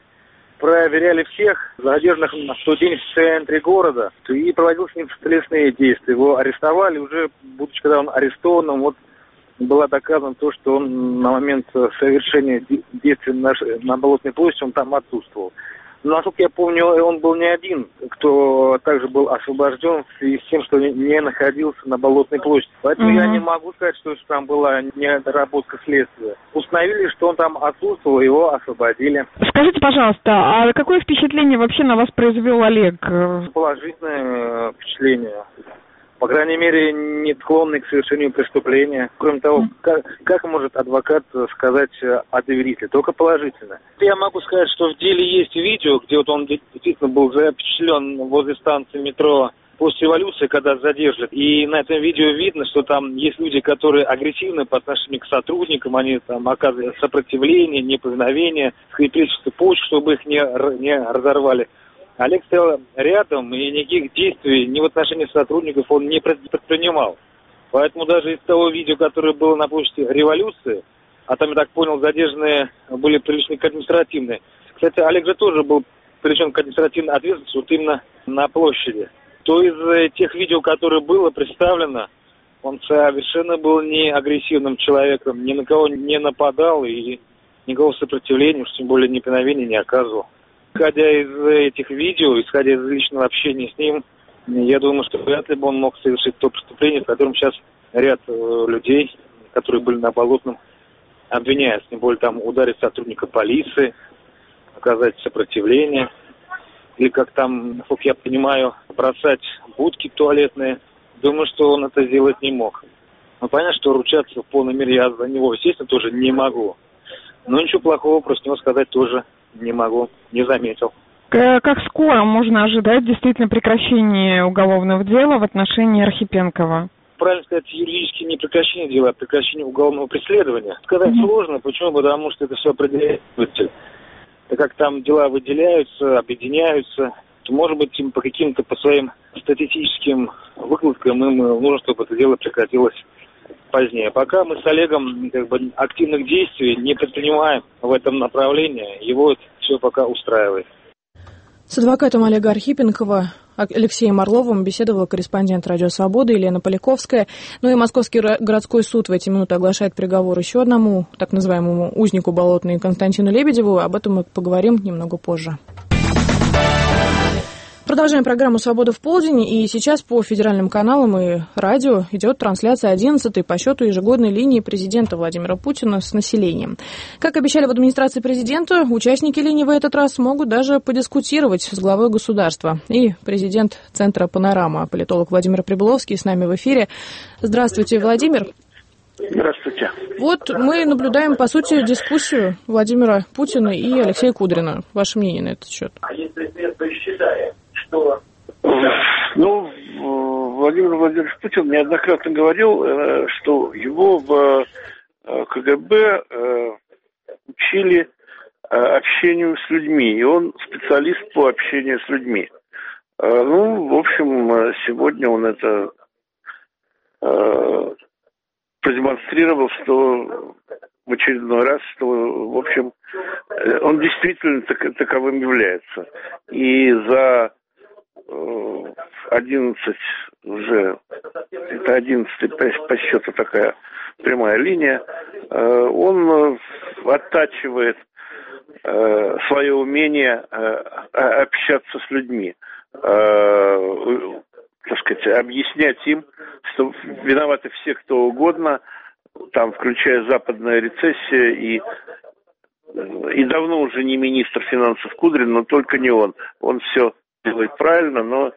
проверяли всех задержанных на тот день в центре города и проводил с ним следственные действия. Его арестовали уже, будучи когда он арестованным, вот было доказано то, что он на момент совершения действий на Болотной площади, он там отсутствовал. Но, насколько я помню, он был не один, кто также был освобожден в связи с тем, что не находился на Болотной площади. Поэтому я не могу сказать, что там была недоработка следствия. Установили, что он там отсутствовал, его освободили. Скажите, пожалуйста, а какое впечатление вообще на вас произвел Олег? Положительное впечатление. По крайней мере, не склонный к совершению преступления. Кроме того, как может адвокат сказать о доверителе? Только положительно. Я могу сказать, что в деле есть видео, где вот он действительно был запечатлен возле станции метро после революции, когда задержат. И на этом видео видно, что там есть люди, которые агрессивны по отношению к сотрудникам, они там оказывают сопротивление, неповиновение, скрепили цепочку, чтобы их не разорвали. Олег стоял рядом, и никаких действий ни в отношении сотрудников он не предпринимал. Поэтому даже из того видео, которое было на площади Революции, а там, я так понял, задержанные были привлечены к административной. Кстати, Олег же тоже был привлечен к административной ответственности вот именно на площади. То из тех видео, которое было представлено, он совершенно был не агрессивным человеком, ни на кого не нападал и никакого сопротивления, уж тем более неповиновения не оказывал. Исходя из этих видео, исходя из личного общения с ним, я думаю, что вряд ли бы он мог совершить то преступление, в котором сейчас ряд людей, которые были на Болотном, обвиняются. Тем более там ударить сотрудника полиции, оказать сопротивление. Или как там, насколько я понимаю, бросать будки туалетные. Думаю, что он это сделать не мог. Но понятно, что ручаться в полной мере я за него, естественно, тоже не могу. Но ничего плохого про него сказать тоже не могу, не заметил. Как скоро можно ожидать действительно прекращения уголовного дела в отношении Архипенкова? Правильно сказать, юридически не прекращение дела, а прекращение уголовного преследования. Сказать сложно, почему? Потому что это все определяет следователь. Так как там дела выделяются, объединяются, то, может быть, им по каким-то, по своим статистическим выкладкам им нужно, чтобы это дело прекратилось позднее. Пока мы с Олегом активных действий не предпринимаем в этом направлении, его это все пока устраивает. С адвокатом Олега Архипенкова Алексеем Орловым беседовала корреспондент «Радио Свобода» Елена Поляковская. Ну и Московский городской суд в эти минуты оглашает приговор еще одному так называемому узнику Болотной Константину Лебедеву. Об этом мы поговорим немного позже. Продолжаем программу «Свобода в полдень», и сейчас по федеральным каналам и радио идет трансляция 11-й по счету ежегодной линии президента Владимира Путина с населением. Как обещали в администрации президента, участники линии в этот раз могут даже подискутировать с главой государства. И президент Центра «Панорама», политолог Владимир Прибыловский с нами в эфире. Здравствуйте, Владимир. Здравствуйте. Вот мы наблюдаем, по сути, дискуссию Владимира Путина и Алексея Кудрина. Ваше мнение на этот счет? А если посчитаем, что... Ну, Владимир Владимирович Путин неоднократно говорил, что его в КГБ учили общению с людьми, и он специалист по общению с людьми. Ну, в общем, сегодня он это продемонстрировал, что в очередной раз, что, в общем, он действительно таковым является. И за 11 уже, это 11 по счету такая прямая линия, он оттачивает свое умение общаться с людьми, так сказать, объяснять им, что виноваты все, кто угодно, там, включая западная рецессия и и давно уже не министр финансов Кудрин, но только не он. Он все делает правильно, но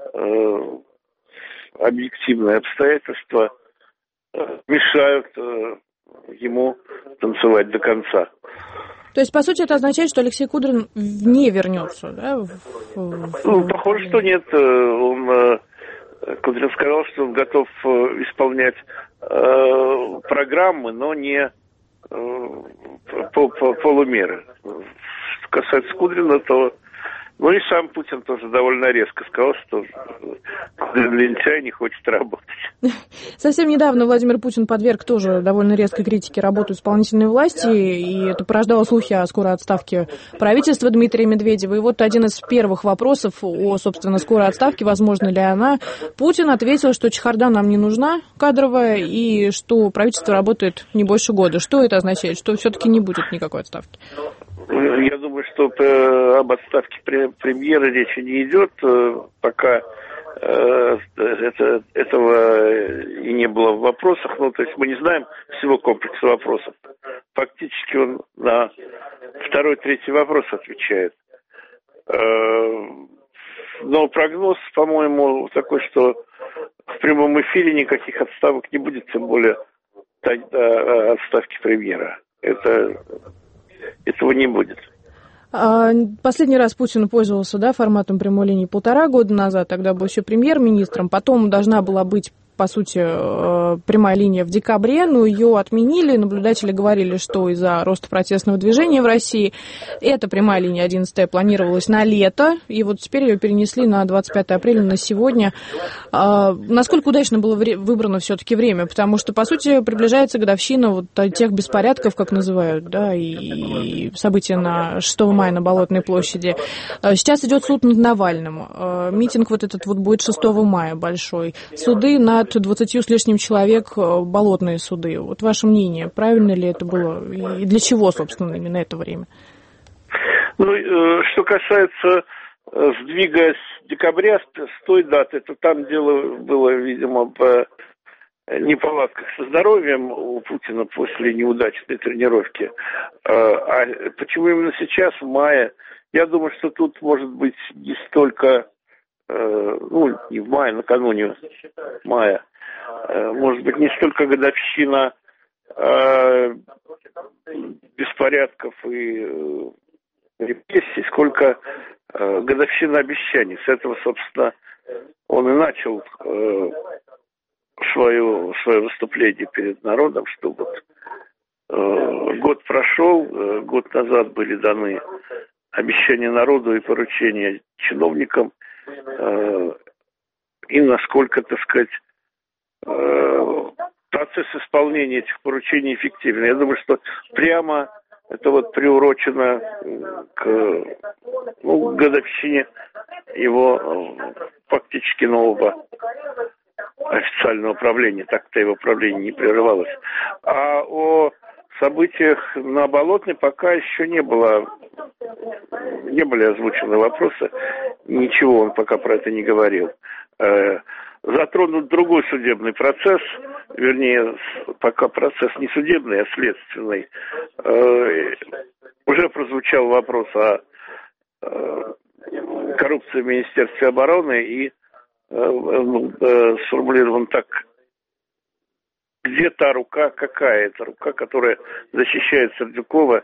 объективные обстоятельства мешают ему танцевать до конца. То есть, по сути, это означает, что Алексей Кудрин не вернется, да? Похоже, что нет. Кудрин сказал, что он готов исполнять программы, но не по полумеры. Что касается Кудрина, то... Ну и сам Путин тоже довольно резко сказал, что Кудрин лентяй, не хочет работать. Совсем недавно Владимир Путин подверг тоже довольно резкой критике работу исполнительной власти, и это порождало слухи о скорой отставке правительства Дмитрия Медведева. И вот один из первых вопросов о, собственно, скорой отставке, возможно ли она. Путин ответил, что чехарда нам не нужна кадровая, и что правительство работает не больше года. Что это означает? Что все-таки не будет никакой отставки? Я думаю, что об отставке премьера речи не идет, пока этого и не было в вопросах. Ну, то есть мы не знаем всего комплекса вопросов. Фактически он на второй, третий вопрос отвечает. Но прогноз, по-моему, такой, что в прямом эфире никаких отставок не будет, тем более отставки премьера. Этого не будет. Последний раз Путин пользовался, да, форматом прямой линии 1,5 года назад, тогда был еще премьер-министром, потом должна была быть, по сути, прямая линия в декабре, но ее отменили, наблюдатели говорили, что из-за роста протестного движения в России эта прямая линия 11-я планировалась на лето, и вот теперь ее перенесли на 25 апреля, на сегодня. Насколько удачно было выбрано все-таки время? Потому что, по сути, приближается годовщина вот тех беспорядков, как называют, да, и события на 6 мая на Болотной площади. Сейчас идет суд над Навальным. Митинг вот этот вот будет 6 мая большой. Суды над 20 с лишним человек, болотные суды. Вот ваше мнение, правильно ли это было? И для чего, собственно, именно это время? Ну, что касается сдвига с декабря, с той даты, то там дело было, видимо, в неполадках со здоровьем у Путина после неудачной тренировки. А почему именно сейчас, в мае? Я думаю, что тут может быть не столько... ну, не в мае, накануне мая, может быть, не столько годовщина беспорядков и репрессий, сколько годовщина обещаний. С этого, собственно, он и начал свое выступление перед народом, что вот год прошел, год назад были даны обещания народу и поручения чиновникам, и насколько, так сказать, процесс исполнения этих поручений эффективен. Я думаю, что прямо это вот приурочено к годовщине его фактически нового официального правления. Так-то его правление не прерывалось. А о событиях на Болотной пока еще не были озвучены вопросы. Ничего он пока про это не говорил. Затронут другой судебный процесс, вернее, пока процесс не судебный, а следственный. Уже прозвучал вопрос о коррупции в Министерстве обороны и сформулирован так: где та рука, какая это рука, которая защищает Сердюкова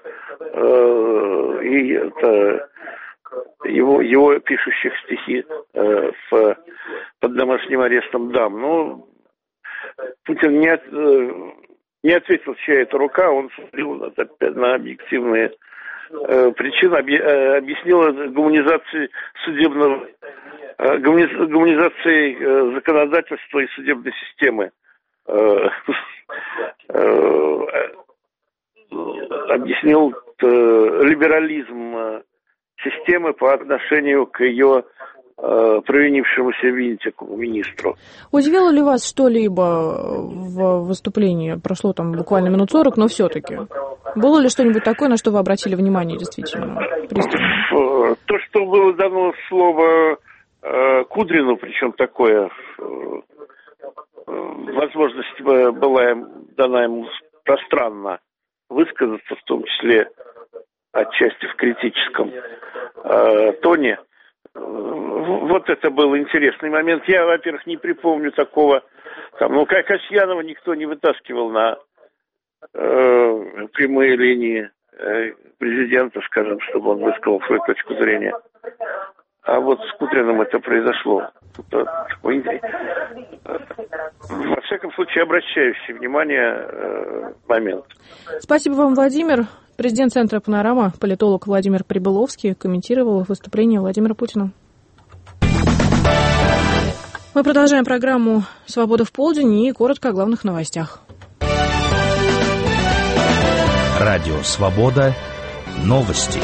и это его пишущих стихи под домашним арестом дам. Но Путин не ответил, чья это рука, он смотрел на объективные причины, объяснил гуманизацией законодательства и судебной системы. Объяснил либерализм системы по отношению к ее провинившемуся винтику, министру. Удивило ли вас что-либо в выступлении? Прошло там буквально минут 40, но все-таки. Было ли что-нибудь такое, на что вы обратили внимание действительно? Пристально? То, что было дано слово Кудрину, причем такое, возможность была дана ему пространно высказаться, в том числе отчасти в критическом тоне. Вот это был интересный момент. Я, во-первых, не припомню такого, Касьянова никто не вытаскивал на прямые линии президента, скажем, чтобы он высказал свою точку зрения. А вот с Кудриным это произошло. Во всяком случае, обращающий внимание момент. Спасибо вам, Владимир. Президент Центра «Панорама», политолог Владимир Прибыловский, комментировал выступление Владимира Путина. Мы продолжаем программу «Свобода в полдень» и коротко о главных новостях. Радио «Свобода». Новости.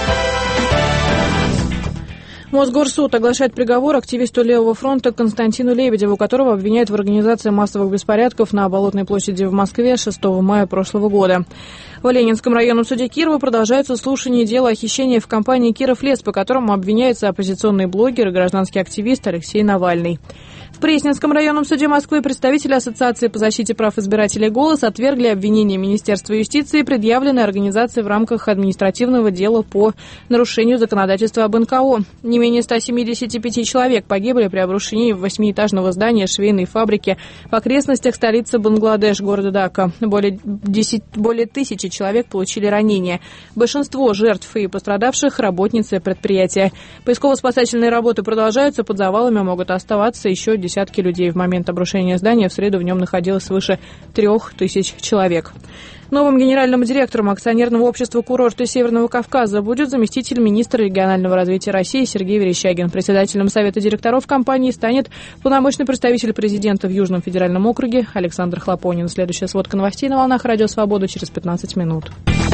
Мосгорсуд оглашает приговор активисту Левого фронта Константину Лебедеву, которого обвиняют в организации массовых беспорядков на Болотной площади в Москве 6 мая прошлого года. В Ленинском районном суде Кирова продолжаются слушания дела о хищении в компании «Кировлес», по которому обвиняется оппозиционный блогер и гражданский активист Алексей Навальный. В Пресненском районном суде Москвы представители Ассоциации по защите прав избирателей «Голос» отвергли обвинения Министерства юстиции, предъявленные организацией в рамках административного дела по нарушению законодательства об НКО. Не менее 175 человек погибли при обрушении 8-этажного здания швейной фабрики в окрестностях столицы Бангладеш, города Дака. Более 1000 человек получили ранения. Большинство жертв и пострадавших – работницы предприятия. Поисково-спасательные работы продолжаются, под завалами могут оставаться еще десятки людей. В момент обрушения здания в среду в нем находилось свыше 3000 человек. Новым генеральным директором акционерного общества «Курорты Северного Кавказа» будет заместитель министра регионального развития России Сергей Верещагин. Председателем совета директоров компании станет полномочный представитель президента в Южном федеральном округе Александр Хлопонин. Следующая сводка новостей на волнах «Радио Свобода» через 15 минут.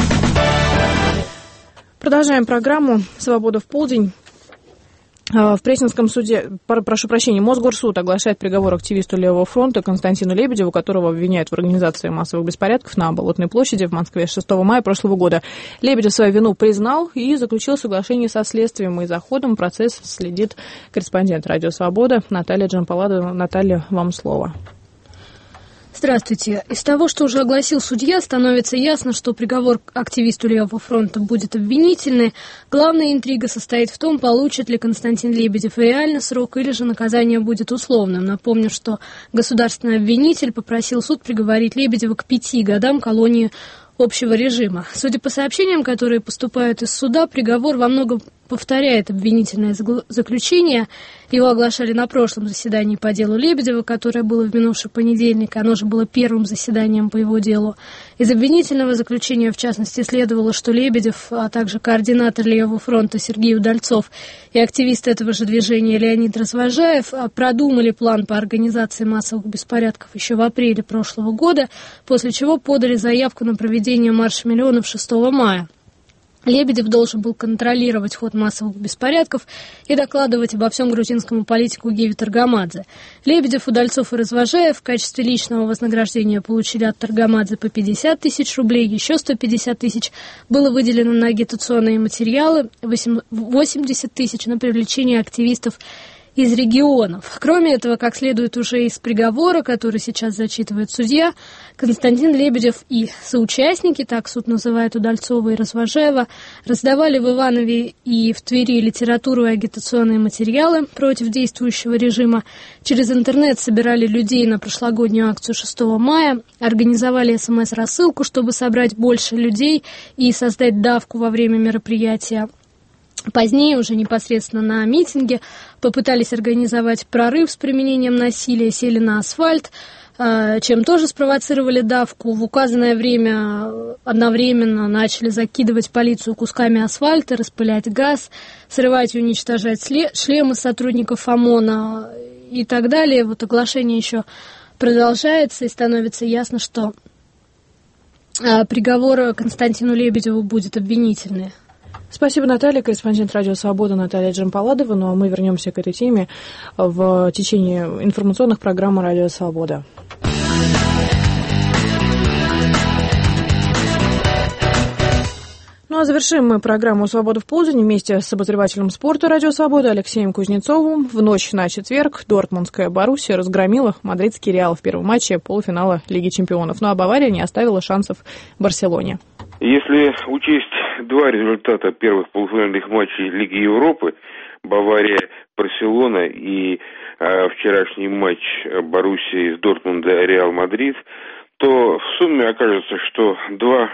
Продолжаем программу «Свобода в полдень». В Пресненском суде, Мосгорсуд оглашает приговор активисту Левого фронта Константину Лебедеву, которого обвиняют в организации массовых беспорядков на Болотной площади в Москве 6 мая прошлого года. Лебедев свою вину признал и заключил соглашение со следствием. И за ходом процесса следит корреспондент «Радио Свобода» Наталья Джампаладова. Наталья, вам слово. Здравствуйте. Из того, что уже огласил судья, становится ясно, что приговор активисту Левого фронта будет обвинительный. Главная интрига состоит в том, получит ли Константин Лебедев реально срок или же наказание будет условным. Напомню, что государственный обвинитель попросил суд приговорить Лебедева к 5 годам колонии общего режима. Судя по сообщениям, которые поступают из суда, приговор во многом повторяет обвинительное заключение. Его оглашали на прошлом заседании по делу Лебедева, которое было в минувший понедельник. Оно же было первым заседанием по его делу. Из обвинительного заключения, в частности, следовало, что Лебедев, а также координатор Левого фронта Сергей Удальцов и активист этого же движения Леонид Развожаев продумали план по организации массовых беспорядков еще в апреле прошлого года, после чего подали заявку на проведение марша миллионов 6 мая. Лебедев должен был контролировать ход массовых беспорядков и докладывать обо всем грузинскому политику Геви Таргамадзе. Лебедев, Удальцов и Развожаев в качестве личного вознаграждения получили от Таргамадзе по 50 тысяч рублей, еще 150 тысяч было выделено на агитационные материалы, 80 тысяч на привлечение активистов из регионов. Кроме этого, как следует уже из приговора, который сейчас зачитывает судья, Константин Лебедев и соучастники, так суд называет Удальцова и Развожаева, раздавали в Иванове и в Твери литературу и агитационные материалы против действующего режима, через интернет собирали людей на прошлогоднюю акцию 6 мая, организовали СМС-рассылку, чтобы собрать больше людей и создать давку во время мероприятия. Позднее, уже непосредственно на митинге, попытались организовать прорыв с применением насилия, сели на асфальт, чем тоже спровоцировали давку. В указанное время одновременно начали закидывать полицию кусками асфальта, распылять газ, срывать и уничтожать шлемы сотрудников ОМОНа и так далее. Вот оглашение еще продолжается, и становится ясно, что приговор Константину Лебедеву будет обвинительный. Спасибо, Наталья. Корреспондент «Радио Свобода» Наталья Джампаладова. Ну а мы вернемся к этой теме в течение информационных программ «Радио Свобода». Ну Ну а завершим мы программу «Свобода в полдень» вместе с обозревателем спорта «Радио Свобода» Алексеем Кузнецовым. В ночь на четверг дортмундская Боруссия разгромила мадридский Реал в первом матче полуфинала Лиги чемпионов. Ну а Бавария не оставила шансов Барселоне. Если учесть два результата первых полуфинальных матчей Лиги Европы, Бавария-Барселона и вчерашний матч Боруссии из Дортмунда Реал-Мадрид, то в сумме окажется, что два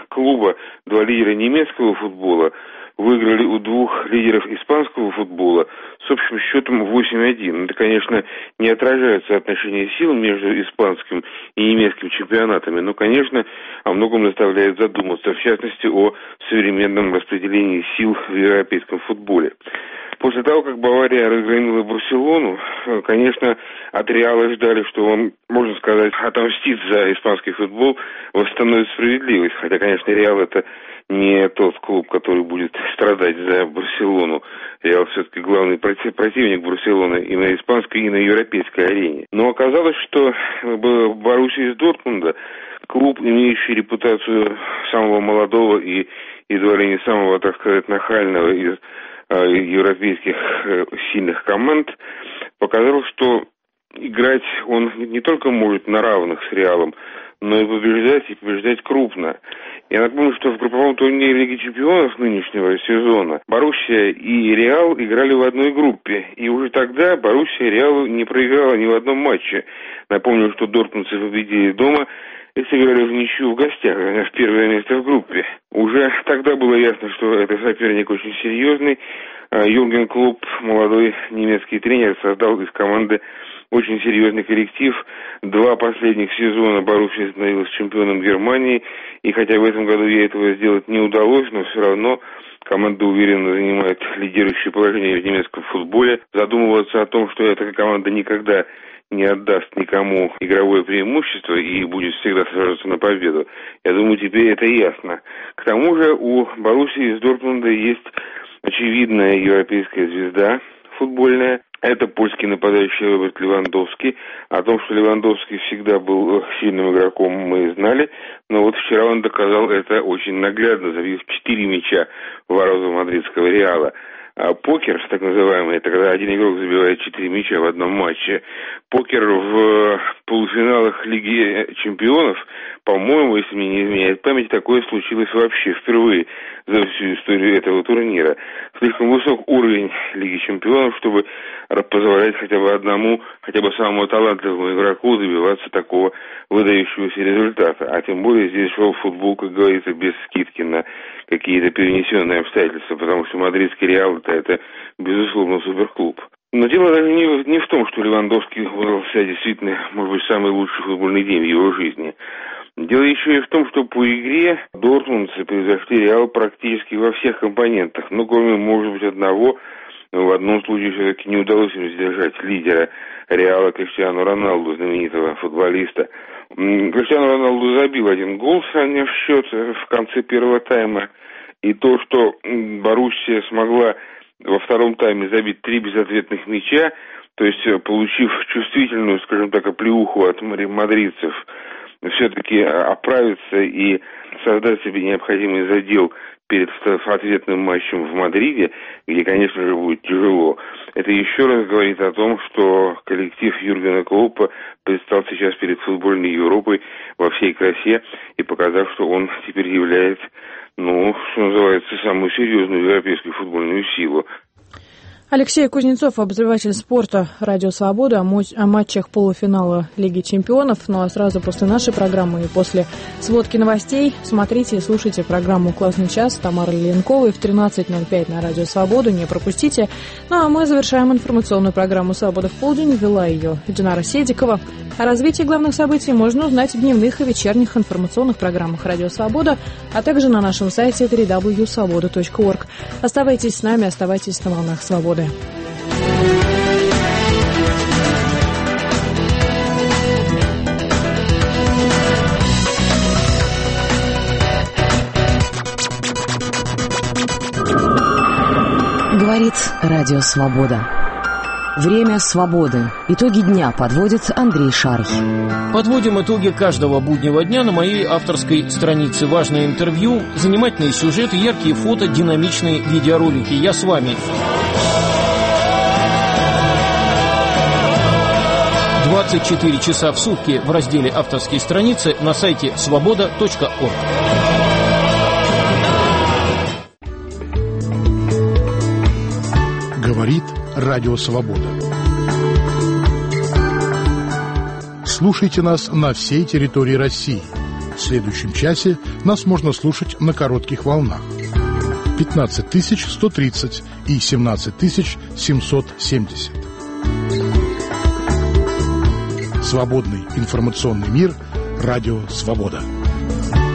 лидера немецкого футбола выиграли у двух лидеров испанского футбола с общим счетом 8-1. Это, конечно, не отражает соотношение сил между испанским и немецким чемпионатами, но, конечно, о многом заставляет задуматься, в частности, о современном распределении сил в европейском футболе. После того, как Бавария разгромила Барселону, конечно, от Реала ждали, что он, можно сказать, отомстит за испанский футбол, восстановит справедливость. Хотя, конечно, Реал — это не тот клуб, который будет страдать за Барселону. Реал все-таки главный противник Барселоны и на испанской, и на европейской арене. Но оказалось, что Боруссия из Дортмунда, клуб, имеющий репутацию самого молодого и едва ли не самого, так сказать, нахального из европейских сильных команд, показал, что играть он не только может на равных с Реалом, но и побеждать крупно. Я напомню, что в групповом турнире Лиги чемпионов нынешнего сезона Боруссия и Реал играли в одной группе, и уже тогда Боруссия Реалу не проиграла ни в одном матче. Напомню, что дортмундцы победили дома и сыграли в ничью в гостях, заняв первое место в группе. Уже тогда было ясно, что это соперник очень серьезный. Юрген Клопп, молодой немецкий тренер, создал из команды очень серьезный коллектив. Два последних сезона Боруссия становилась чемпионом Германии, и хотя в этом году ей этого сделать не удалось, но все равно команда уверенно занимает лидирующее положение в немецком футболе. Задумываться о том, что эта команда никогда не отдаст никому игровое преимущество и будет всегда сражаться на победу, я думаю, теперь это ясно. К тому же у Боруссии из Дортмунда есть очевидная европейская звезда футбольная. Это польский нападающий Роберт Левандовский. О том, что Левандовский всегда был сильным игроком, мы знали, но вот вчера он доказал это очень наглядно, забив 4 мяча в ворота мадридского Реала. Покер, так называемый, это когда один игрок забивает 4 мяча в одном матче. Покер в полуфиналах Лиги чемпионов, по-моему, если мне не изменяет память, такое случилось вообще впервые за всю историю этого турнира. Слишком высок уровень Лиги чемпионов, чтобы позволять хотя бы самому талантливому игроку добиваться такого выдающегося результата. А тем более здесь шел футбол, как говорится, без скидки на какие-то перенесенные обстоятельства, потому что мадридский Реал — это безусловно суперклуб. Но дело даже не в том, что Левандовский удался действительно, может быть, самый лучший футбольный день в его жизни. Дело еще и в том, что по игре дортмундцы превзошли Реал практически во всех компонентах. Ну, кроме, может быть, одного, в одном случае все-таки не удалось им сдержать лидера Реала Криштиану Роналду, знаменитого футболиста. Криштиану Роналду забил один гол, сравняв счет в конце первого тайма. И то, что Боруссия смогла во втором тайме забить 3 безответных мяча, то есть получив чувствительную, скажем так, оплеуху от мадридцев, все-таки оправиться и создать себе необходимый задел перед ответным матчем в Мадриде, где, конечно же, будет тяжело. Это еще раз говорит о том, что коллектив Юргена Клоппа предстал сейчас перед футбольной Европой во всей красе и показав, что он теперь является, что называется, самую серьезную европейскую футбольную силу. Алексей Кузнецов, обозреватель спорта «Радио Свобода», о матчах полуфинала Лиги чемпионов. Ну а сразу после нашей программы и после сводки новостей смотрите и слушайте программу «Классный час» Тамары Ленковой в 13:05 на «Радио Свобода». Не пропустите. Ну а мы завершаем информационную программу «Свобода в полдень». Вела ее Динара Седикова. О развитии главных событий можно узнать в дневных и вечерних информационных программах «Радио Свобода», а также на нашем сайте www.svoboda.org. Оставайтесь с нами, оставайтесь на волнах свободы. Говорит Радио Свобода. Время свободы. Итоги дня подводит Андрей Шарх. Подводим итоги каждого буднего дня на моей авторской странице. Важные интервью, занимательные сюжеты, яркие фото, динамичные видеоролики. Я с вами. 24 часа в сутки в разделе «Авторские страницы» на сайте svoboda.org. Говорит Радио Свобода. Слушайте нас на всей территории России. В следующем часе нас можно слушать на коротких волнах. 15 130 и 17 770. Свободный информационный мир. Радио Свобода.